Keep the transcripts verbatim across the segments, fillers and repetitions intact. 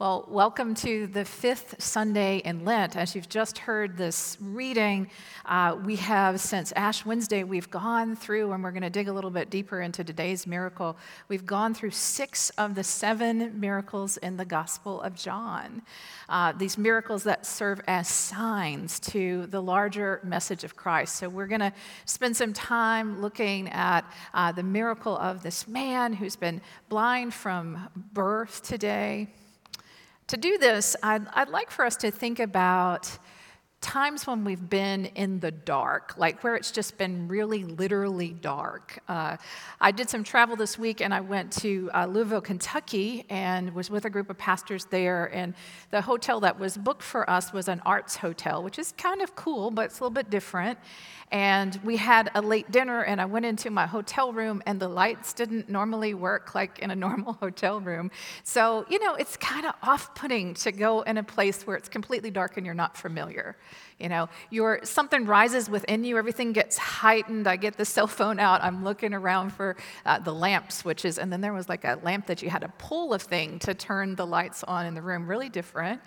Well, welcome to the fifth Sunday in Lent. As you've just heard this reading, uh, we have, since Ash Wednesday, we've gone through, and we're going to dig a little bit deeper into today's miracle. We've gone through six of the seven miracles in the Gospel of John. Uh, these miracles that serve as signs to the larger message of Christ. So we're going to spend some time looking at uh, the miracle of this man who's been blind from birth today. To do this, I'd, I'd like for us to think about times when we've been in the dark, like where it's just been really literally dark. Uh, I did some travel this week, and I went to uh, Louisville, Kentucky, and was with a group of pastors there, and the hotel that was booked for us was an arts hotel, which is kind of cool, but it's a little bit different. And we had a late dinner, and I went into my hotel room, and the lights didn't normally work like in a normal hotel room. So, you know, it's kind of off-putting to go in a place where it's completely dark and you're not familiar. You know, your something rises within you, everything gets heightened. I get the cell phone out, I'm looking around for uh, the lamp switches, and then there was like a lamp that you had to pull a thing to turn the lights on in the room, really different.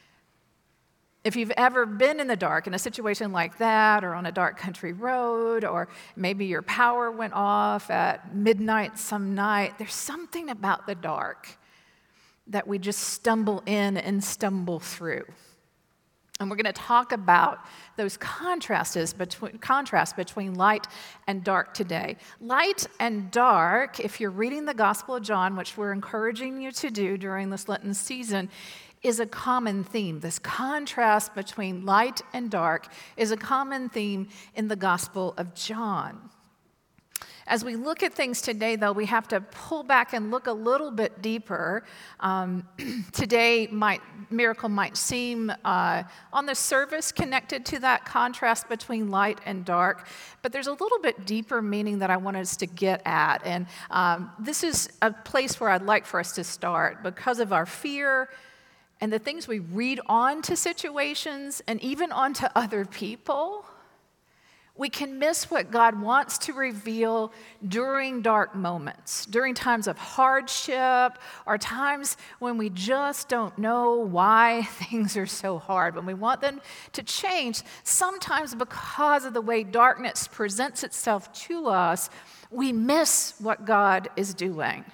If you've ever been in the dark in a situation like that, or on a dark country road, or maybe your power went off at midnight some night, there's something about the dark that we just stumble in and stumble through. And we're going to talk about those contrasts between, contrasts between light and dark today. Light and dark, if you're reading the Gospel of John, which we're encouraging you to do during this Lenten season, is a common theme. This contrast between light and dark is a common theme in the Gospel of John. As we look at things today, though, we have to pull back and look a little bit deeper. Um, today, might, miracle might seem uh, on the surface connected to that contrast between light and dark, but there's a little bit deeper meaning that I want us to get at. And um, this is a place where I'd like for us to start because of our fear and the things we read onto situations and even onto other people. We can miss what God wants to reveal during dark moments, during times of hardship, or times when we just don't know why things are so hard, when we want them to change. Sometimes because of the way darkness presents itself to us, we miss what God is doing.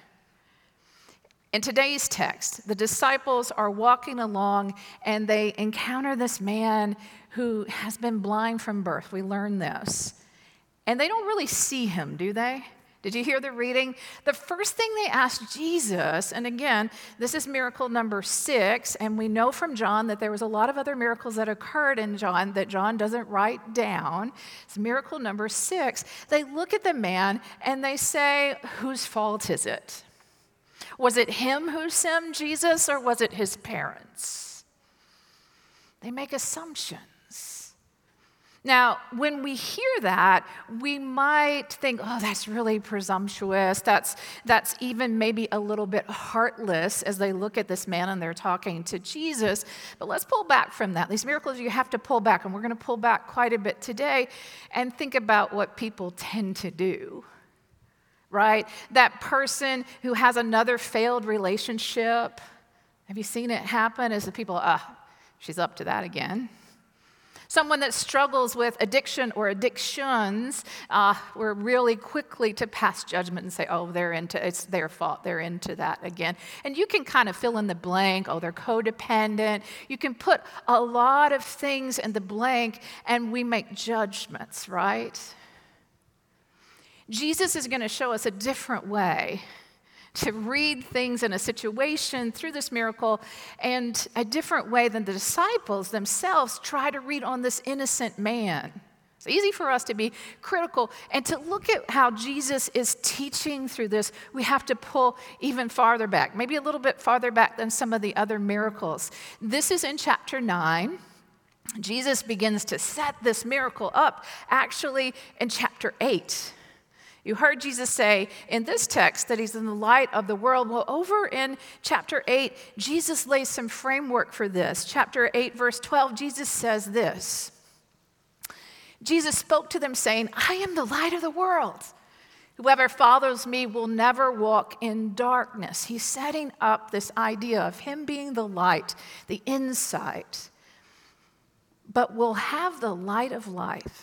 In today's text, the disciples are walking along and they encounter this man who has been blind from birth. We learn this. And they don't really see him, do they? Did you hear the reading? The first thing they ask Jesus, and again, this is miracle number six, and we know from John that there was a lot of other miracles that occurred in John that John doesn't write down. It's miracle number six. They look at the man and they say, whose fault is it? Was it him who sinned, Jesus, or was it his parents? They make assumptions. Now, when we hear that, we might think, oh, that's really presumptuous. That's, that's even maybe a little bit heartless as they look at this man and they're talking to Jesus. But let's pull back from that. These miracles, you have to pull back, and we're going to pull back quite a bit today and think about what people tend to do. Right? That person who has another failed relationship. Have you seen it happen? As the people, ah, uh, she's up to that again. Someone that struggles with addiction or addictions, uh, we're really quickly to pass judgment and say, oh, they're into, it's their fault, they're into that again. And you can kind of fill in the blank, oh, they're codependent. You can put a lot of things in the blank, and we make judgments, right? Jesus is going to show us a different way to read things in a situation through this miracle, and a different way than the disciples themselves try to read on this innocent man. It's easy for us to be critical, and to look at how Jesus is teaching through this, we have to pull even farther back, maybe a little bit farther back than some of the other miracles. This is in chapter nine. Jesus begins to set this miracle up actually in chapter eight. You heard Jesus say in this text that he's in the light of the world. Well, over in chapter eight, Jesus lays some framework for this. Chapter eight, verse twelve, Jesus says this. Jesus spoke to them saying, I am the light of the world. Whoever follows me will never walk in darkness. He's setting up this idea of him being the light, the insight, but will have the light of life.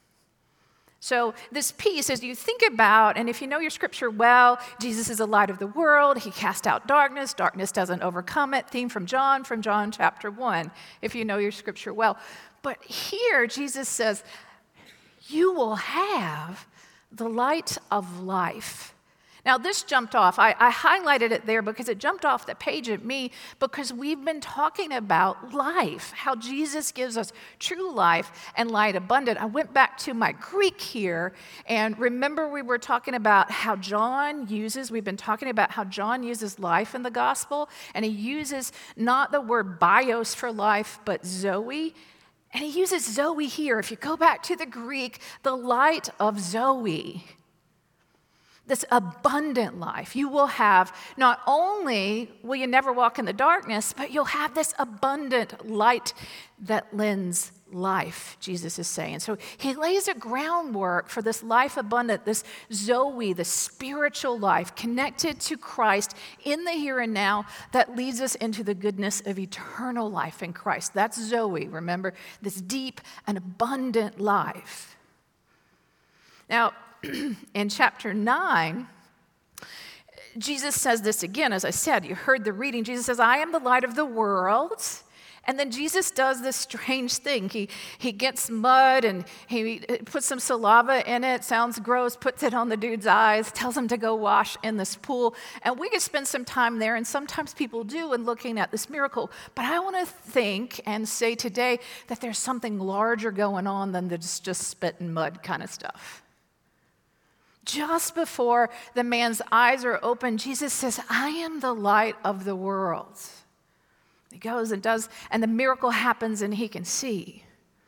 So this piece, as you think about, and if you know your scripture well, Jesus is the light of the world. He cast out darkness. Darkness doesn't overcome it. Theme from John, from John chapter one, if you know your scripture well. But here, Jesus says, you will have the light of life. Now, this jumped off. I, I highlighted it there because it jumped off the page at me because we've been talking about life, how Jesus gives us true life and light abundant. I went back to my Greek here, and remember we were talking about how John uses, we've been talking about how John uses life in the gospel, and he uses not the word bios for life, but zoe. And he uses Zoe here. If you go back to the Greek, the light of Zoe, this abundant life. You will have, not only will you never walk in the darkness, but you'll have this abundant light that lends life, Jesus is saying. So he lays a groundwork for this life abundant, this Zoe, the spiritual life connected to Christ in the here and now that leads us into the goodness of eternal life in Christ. That's Zoe, remember, this deep and abundant life. Now, in chapter nine, Jesus says this again, as I said, you heard the reading. Jesus says, I am the light of the world. And then Jesus does this strange thing. He, he gets mud and he puts some saliva in it, sounds gross, puts it on the dude's eyes, tells him to go wash in this pool. And we could spend some time there, and sometimes people do in looking at this miracle. But I want to think and say today that there's something larger going on than just, just spit and mud kind of stuff. Just before the man's eyes are open, Jesus says, I am the light of the world. He goes and does, and the miracle happens and he can see.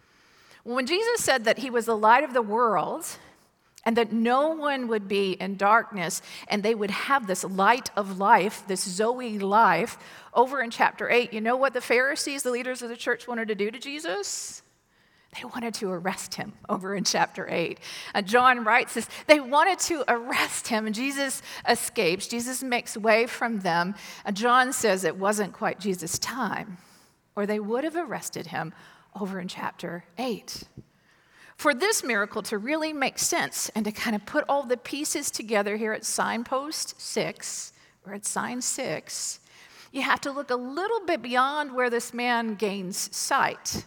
When Jesus said that he was the light of the world and that no one would be in darkness and they would have this light of life, this Zoe life, over in chapter eight, you know what the Pharisees, the leaders of the church, wanted to do to Jesus? They wanted to arrest him over in chapter eight. Uh, John writes this, they wanted to arrest him, and Jesus escapes. Jesus makes way from them. Uh, John says it wasn't quite Jesus' time, or they would have arrested him over in chapter eight. For this miracle to really make sense and to kind of put all the pieces together here at signpost six, or at sign six, you have to look a little bit beyond where this man gains sight.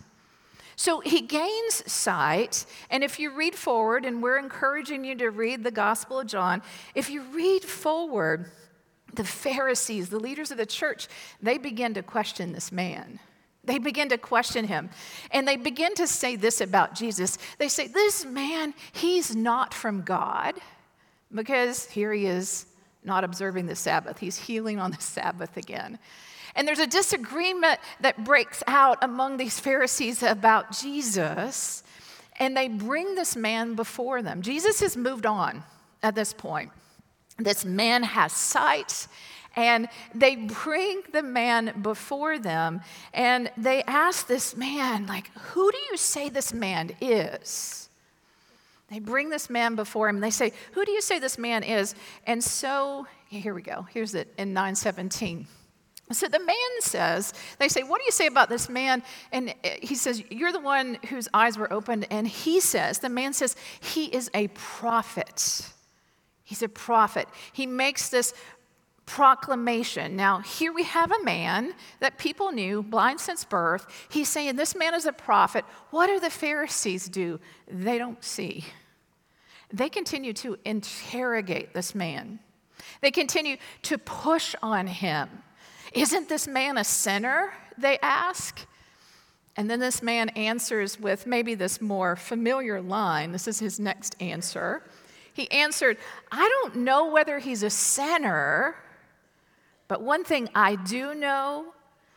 So he gains sight, and if you read forward, and we're encouraging you to read the Gospel of John, if you read forward, the Pharisees, the leaders of the church, they begin to question this man. They begin to question him, and they begin to say this about Jesus. They say, this man, he's not from God, because here he is not observing the Sabbath. He's healing on the Sabbath again. And there's a disagreement that breaks out among these Pharisees about Jesus, and they bring this man before them. Jesus has moved on at this point. This man has sight, and they bring the man before them, and they ask this man, like, who do you say this man is? They bring this man before him, and they say, who do you say this man is? And so, here we go. Here's it in nine seventeen. So the man says, they say, what do you say about this man? And he says, you're the one whose eyes were opened. And he says, the man says, he is a prophet. He's a prophet. He makes this proclamation. Now, here we have a man that people knew, blind since birth. He's saying, this man is a prophet. What do the Pharisees do? They don't see. They continue to interrogate this man. They continue to push on him. Isn't this man a sinner? They ask. And then this man answers with maybe this more familiar line. This is his next answer. He answered, I don't know whether he's a sinner, but one thing I do know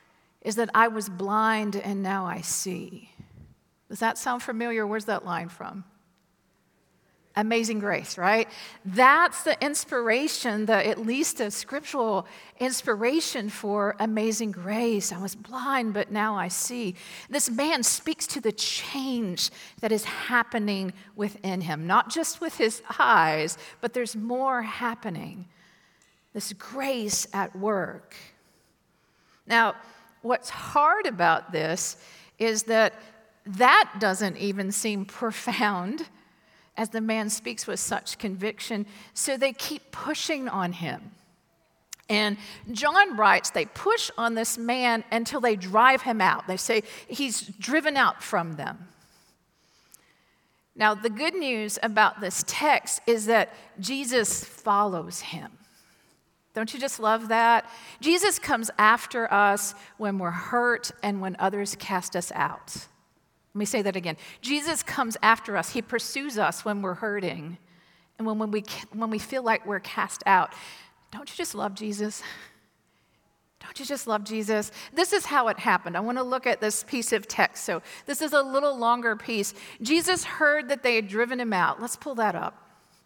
is that I was blind and now I see. Does that sound familiar? Where's that line from? Amazing Grace, right? That's the inspiration, the at least the scriptural inspiration for Amazing Grace. I was blind, but now I see. This man speaks to the change that is happening within him, not just with his eyes, but there's more happening. This grace at work. Now, what's hard about this is that that doesn't even seem profound as the man speaks with such conviction, so they keep pushing on him. And John writes, they push on this man until they drive him out. They say he's driven out from them. Now, the good news about this text is that Jesus follows him. Don't you just love that? Jesus comes after us when we're hurt and when others cast us out. Let me say that again. Jesus comes after us. He pursues us when we're hurting and when, when, we, when we feel like we're cast out. Don't you just love Jesus? Don't you just love Jesus? This is how it happened. I want to look at this piece of text. So this is a little longer piece. Jesus heard that they had driven him out. Let's pull that up.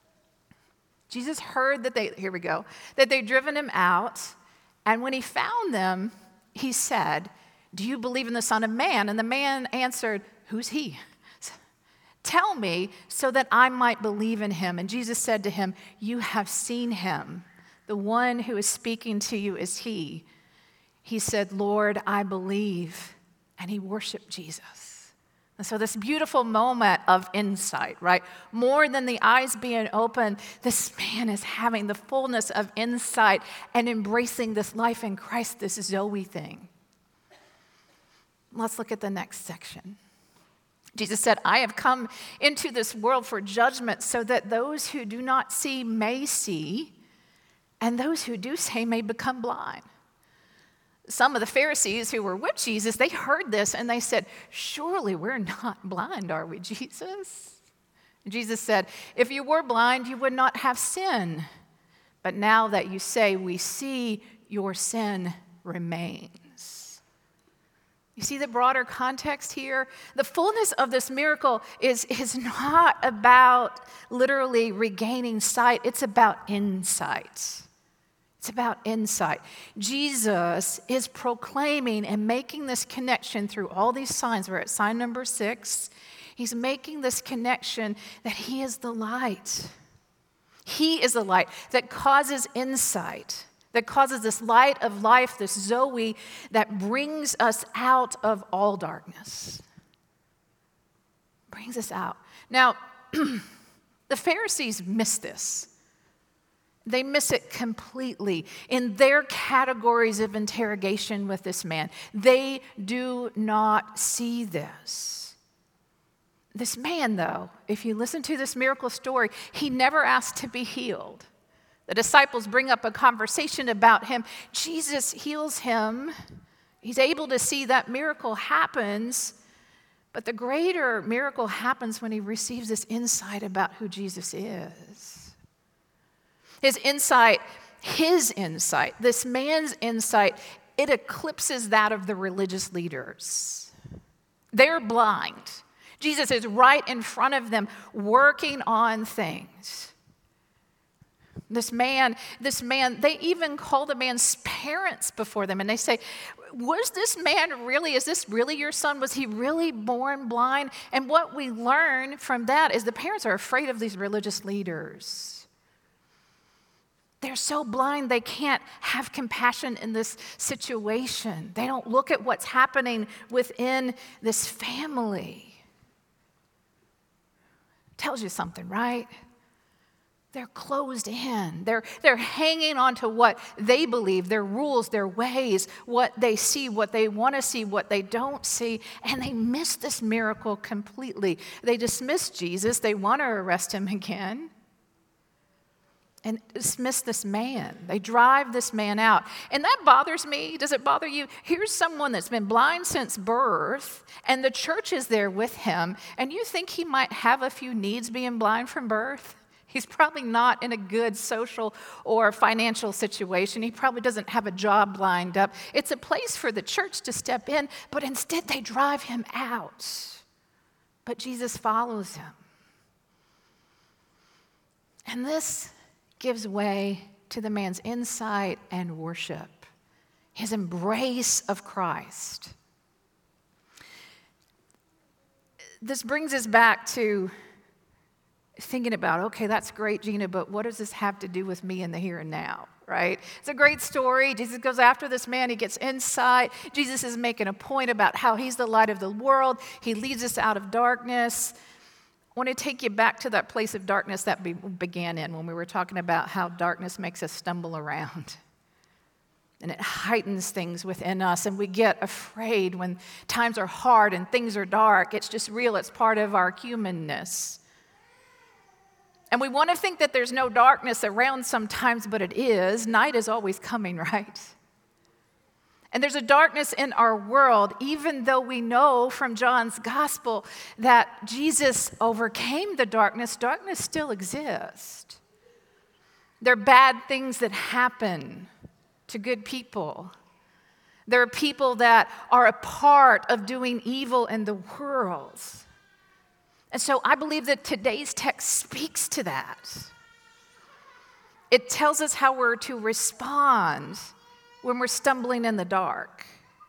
Jesus heard that they, here we go, that they'd driven him out. And when he found them, he said, "Do you believe in the Son of Man?" And the man answered, "Who's he? Tell me so that I might believe in him." And Jesus said to him, "You have seen him. The one who is speaking to you is he." He said, "Lord, I believe." And he worshiped Jesus. And so this beautiful moment of insight, right? More than the eyes being open, this man is having the fullness of insight and embracing this life in Christ, this Zoe thing. Let's look at the next section. Jesus said, "I have come into this world for judgment so that those who do not see may see, and those who do see may become blind." Some of the Pharisees who were with Jesus, they heard this and they said, "Surely we're not blind, are we, Jesus?" And Jesus said, "If you were blind, you would not have sin. But now that you say we see, your sin remains." You see the broader context here? The fullness of this miracle is, is not about literally regaining sight. It's about insight. It's about insight. Jesus is proclaiming and making this connection through all these signs. We're at sign number six. He's making this connection that he is the light. He is the light that causes insight, that causes this light of life, this Zoe, that brings us out of all darkness. Brings us out. Now, the Pharisees miss this. They miss it completely in their categories of interrogation with this man. They do not see this. This man, though, if you listen to this miracle story, he never asked to be healed. The disciples bring up a conversation about him. Jesus heals him. He's able to see that miracle happens. But the greater miracle happens when he receives this insight about who Jesus is. His insight, his insight, this man's insight, it eclipses that of the religious leaders. They're blind. Jesus is right in front of them working on things. This man, this man, they even call the man's parents before them and they say, "Was this man really, is this really your son? Was he really born blind?" And what we learn from that is the parents are afraid of these religious leaders. They're so blind they can't have compassion in this situation. They don't look at what's happening within this family. Tells you something, right? They're closed in. They're, they're hanging on to what they believe, their rules, their ways, what they see, what they want to see, what they don't see, and they miss this miracle completely. They dismiss Jesus. They want to arrest him again. And dismiss this man. They drive this man out. And that bothers me. Does it bother you? Here's someone that's been blind since birth, and the church is there with him, and you think he might have a few needs being blind from birth? He's probably not in a good social or financial situation. He probably doesn't have a job lined up. It's a place for the church to step in, but instead they drive him out. But Jesus follows him. And this gives way to the man's insight and worship, his embrace of Christ. This brings us back to thinking about, okay, that's great, Gina, but what does this have to do with me in the here and now, right? It's a great story. Jesus goes after this man. He gets insight. Jesus is making a point about how he's the light of the world. He leads us out of darkness. I want to take you back to that place of darkness that we began in when we were talking about how darkness makes us stumble around. And it heightens things within us, and we get afraid when times are hard and things are dark. It's just real. It's part of our humanness. And we want to think that there's no darkness around sometimes, but it is. Night is always coming, right? And there's a darkness in our world, even though we know from John's gospel that Jesus overcame the darkness, darkness still exists. There are bad things that happen to good people. There are people that are a part of doing evil in the world. And so I believe that today's text speaks to that. It tells us how we're to respond when we're stumbling in the dark.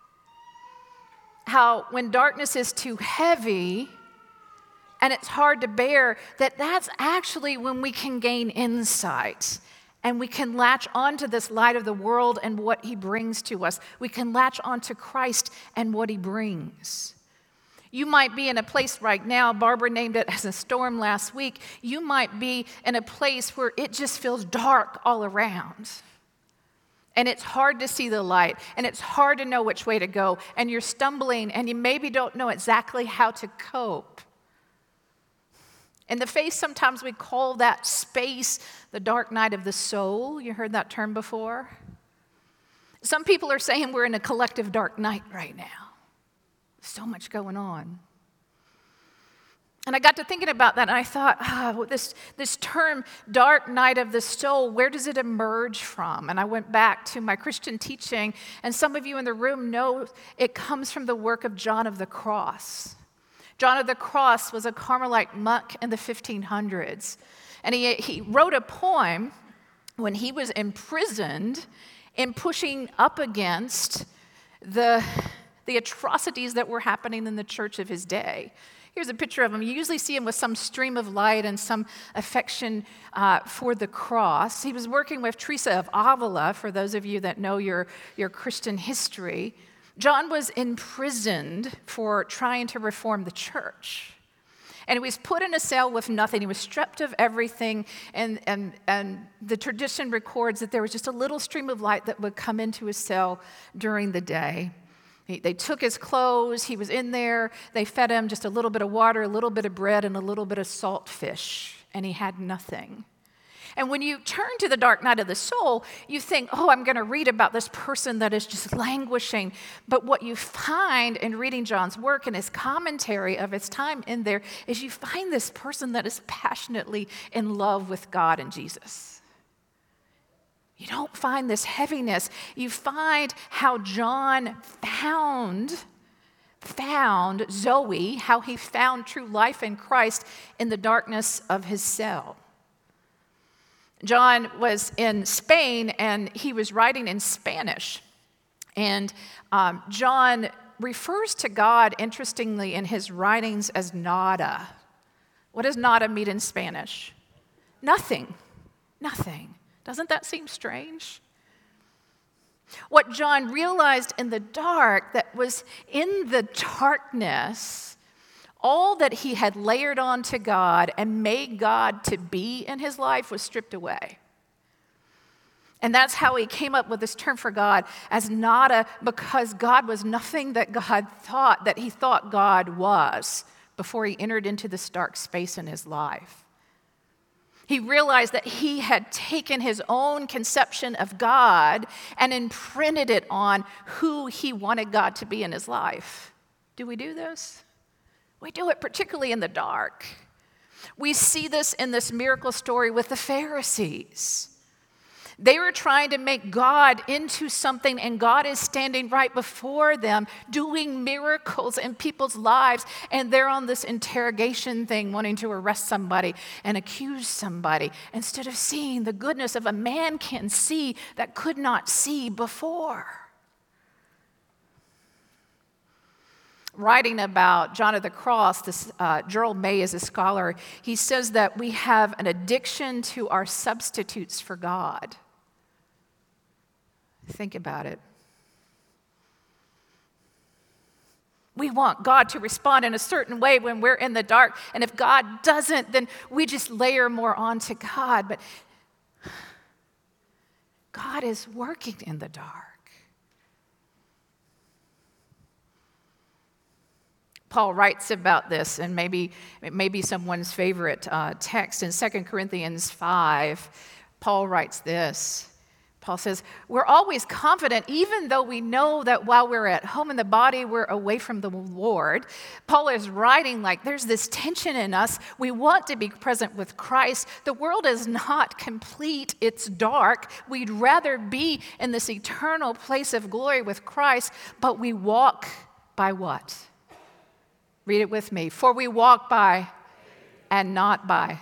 How when darkness is too heavy and it's hard to bear, that that's actually when we can gain insight and we can latch onto this light of the world and what he brings to us. We can latch onto Christ and what he brings. You might be in a place right now, Barbara named it as a storm last week. You might be in a place where it just feels dark all around. And it's hard to see the light, and it's hard to know which way to go, and you're stumbling, and you maybe don't know exactly how to cope. In the faith, sometimes we call that space the dark night of the soul. You heard that term before? Some people are saying we're in a collective dark night right now. So much going on. And I got to thinking about that, and I thought, ah, this, this term, dark night of the soul, where does it emerge from? And I went back to my Christian teaching, and some of you in the room know it comes from the work of John of the Cross. John of the Cross was a Carmelite monk in the fifteen hundreds, and he, he wrote a poem when he was imprisoned in pushing up against the, the atrocities that were happening in the church of his day. Here's a picture of him. You usually see him with some stream of light and some affection uh, for the cross. He was working with Teresa of Avila, for those of you that know your, your Christian history. John was imprisoned for trying to reform the church. And he was put in a cell with nothing. He was stripped of everything. And, and, and the tradition records that there was just a little stream of light that would come into his cell during the day. He, they took his clothes. He was in there. They fed him just a little bit of water, a little bit of bread, and a little bit of salt fish. And he had nothing. And when you turn to the dark night of the soul, you think, oh, I'm going to read about this person that is just languishing. But what you find in reading John's work and his commentary of his time in there is you find this person that is passionately in love with God and Jesus. You don't find this heaviness. You find how John found, found Zoe, how he found true life in Christ in the darkness of his cell. John was in Spain, and he was writing in Spanish. And um, John refers to God, interestingly, in his writings as nada. What does nada mean in Spanish? Nothing. Nothing. Doesn't that seem strange? What John realized in the dark, that was in the darkness, all that he had layered onto God and made God to be in his life was stripped away. And that's how he came up with this term for God as nada, because God was nothing that God thought, that he thought God was before he entered into this dark space in his life. He realized that he had taken his own conception of God and imprinted it on who he wanted God to be in his life. Do we do this? We do it particularly in the dark. We see this in this miracle story with the Pharisees. They were trying to make God into something, and God is standing right before them, doing miracles in people's lives, and they're on this interrogation thing, wanting to arrest somebody and accuse somebody, instead of seeing the goodness of a man can see that could not see before. Writing about John of the Cross, this, uh, Gerald May is a scholar. He says that we have an addiction to our substitutes for God. Think about it. We want God to respond in a certain way when we're in the dark, and if God doesn't, then we just layer more onto God. But God is working in the dark. Paul writes about this, and maybe it may be someone's favorite uh, text in Second Corinthians five. Paul writes this. Paul says, we're always confident, even though we know that while we're at home in the body, we're away from the Lord. Paul is writing like there's this tension in us. We want to be present with Christ. The world is not complete. It's dark. We'd rather be in this eternal place of glory with Christ, but we walk by what? Read it with me. For we walk by and not by.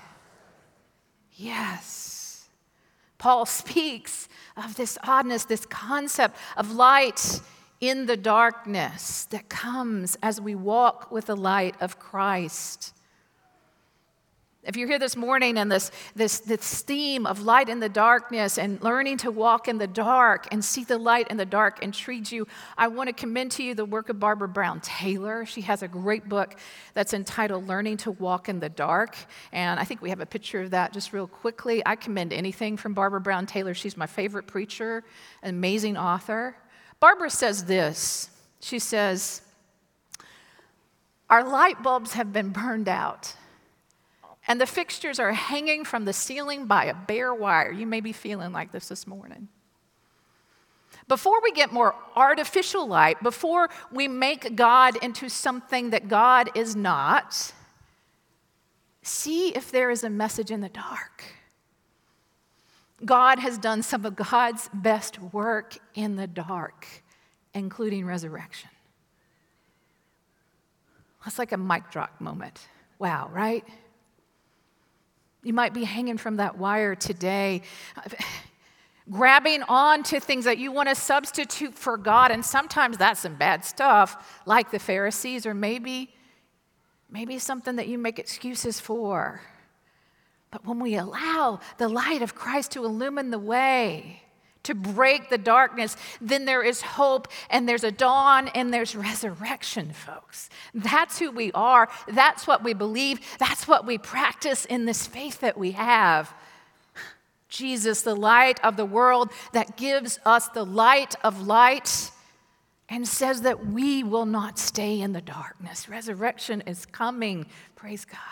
Yes. Paul speaks of this oddness, this concept of light in the darkness that comes as we walk with the light of Christ. If you're here this morning and this, this, this theme of light in the darkness and learning to walk in the dark and see the light in the dark intrigues you, I want to commend to you the work of Barbara Brown Taylor. She has a great book that's entitled Learning to Walk in the Dark. And I think we have a picture of that just real quickly. I commend anything from Barbara Brown Taylor. She's my favorite preacher, an amazing author. Barbara says this. She says, our light bulbs have been burned out, and the fixtures are hanging from the ceiling by a bare wire. You may be feeling like this this morning. Before we get more artificial light, before we make God into something that God is not, see if there is a message in the dark. God has done some of God's best work in the dark, including resurrection. That's like a mic drop moment. Wow, right? You might be hanging from that wire today, grabbing on to things that you want to substitute for God, and sometimes that's some bad stuff, like the Pharisees, or maybe, maybe something that you make excuses for. But when we allow the light of Christ to illumine the way, to break the darkness, then there is hope, and there's a dawn, and there's resurrection, folks. That's who we are. That's what we believe. That's what we practice in this faith that we have. Jesus, the light of the world that gives us the light of light and says that we will not stay in the darkness. Resurrection is coming. Praise God.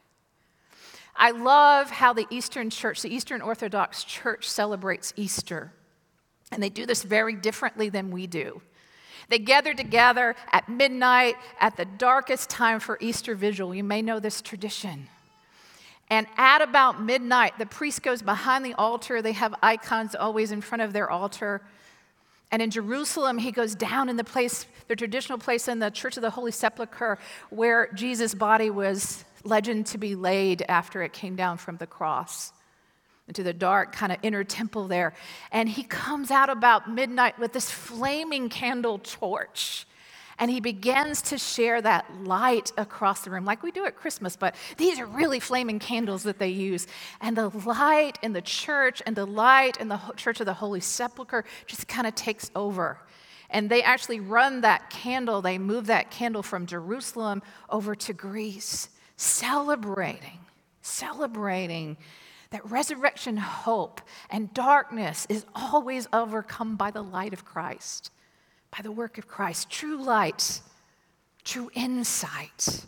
I love how the Eastern Church, the Eastern Orthodox Church, celebrates Easter. And they do this very differently than we do. They gather together at midnight at the darkest time for Easter Vigil. You may know this tradition. And at about midnight, the priest goes behind the altar. They have icons always in front of their altar. And in Jerusalem, he goes down in the place, the traditional place in the Church of the Holy Sepulchre, where Jesus' body was legend to be laid after it came down from the cross, into the dark kind of inner temple there. And he comes out about midnight with this flaming candle torch. And he begins to share that light across the room, like we do at Christmas, but these are really flaming candles that they use. And the light in the church and the light in the Church of the Holy Sepulchre just kind of takes over. And they actually run that candle, they move that candle from Jerusalem over to Greece, celebrating, celebrating that resurrection hope and darkness is always overcome by the light of Christ, by the work of Christ. True light, true insight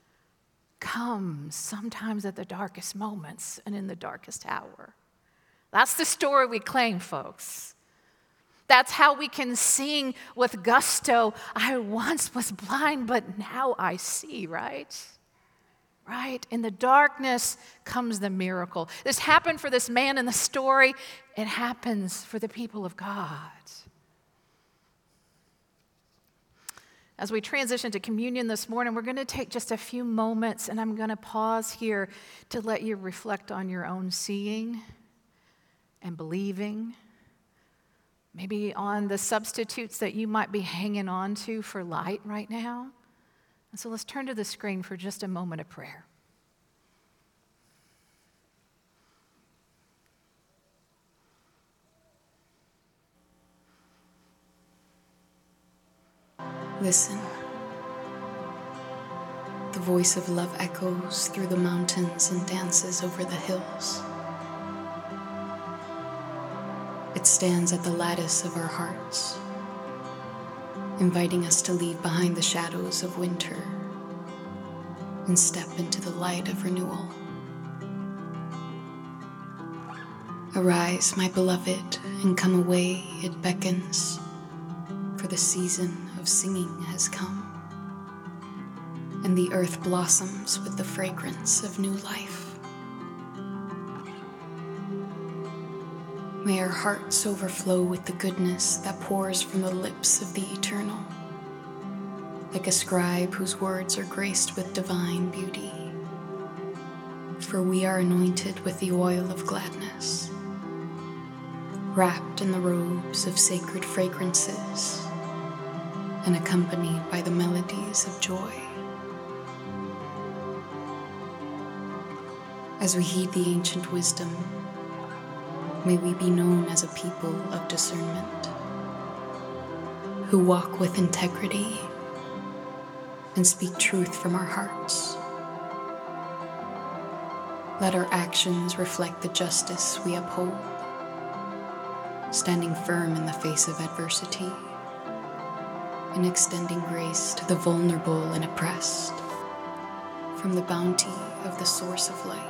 comes sometimes at the darkest moments and in the darkest hour. That's the story we claim, folks. That's how we can sing with gusto, I once was blind, but now I see, right? right? In the darkness comes the miracle. This happened for this man in the story. It happens for the people of God. As we transition to communion this morning, we're going to take just a few moments, and I'm going to pause here to let you reflect on your own seeing and believing, maybe on the substitutes that you might be hanging on to for light right now. And so let's turn to the screen for just a moment of prayer. Listen. The voice of love echoes through the mountains and dances over the hills. It stands at the lattice of our hearts, inviting us to leave behind the shadows of winter and step into the light of renewal. Arise, my beloved, and come away, it beckons, for the season of singing has come, and the earth blossoms with the fragrance of new life. May our hearts overflow with the goodness that pours from the lips of the eternal, like a scribe whose words are graced with divine beauty. For we are anointed with the oil of gladness, wrapped in the robes of sacred fragrances, and accompanied by the melodies of joy. As we heed the ancient wisdom, may we be known as a people of discernment, who walk with integrity and speak truth from our hearts. Let our actions reflect the justice we uphold, standing firm in the face of adversity and extending grace to the vulnerable and oppressed from the bounty of the source of light.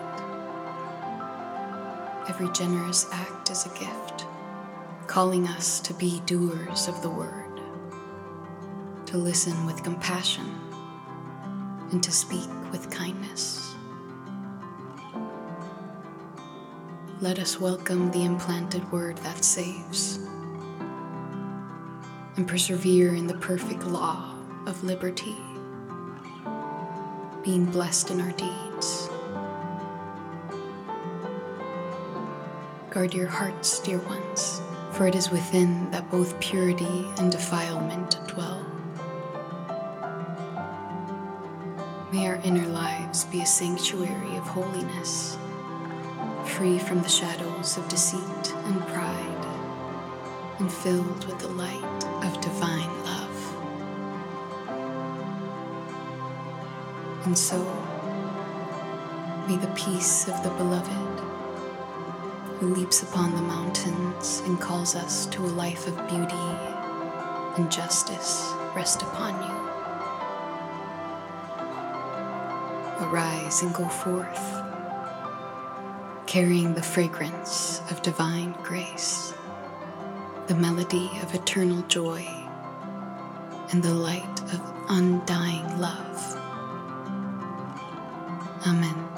Every generous act is a gift, calling us to be doers of the word, to listen with compassion, and to speak with kindness. Let us welcome the implanted word that saves, and persevere in the perfect law of liberty, being blessed in our deeds. Guard your hearts, dear ones, for it is within that both purity and defilement dwell. May our inner lives be a sanctuary of holiness, free from the shadows of deceit and pride, and filled with the light of divine love. And so, may the peace of the beloved, who leaps upon the mountains and calls us to a life of beauty and justice, rest upon you. Arise and go forth, carrying the fragrance of divine grace, the melody of eternal joy, and the light of undying love. Amen.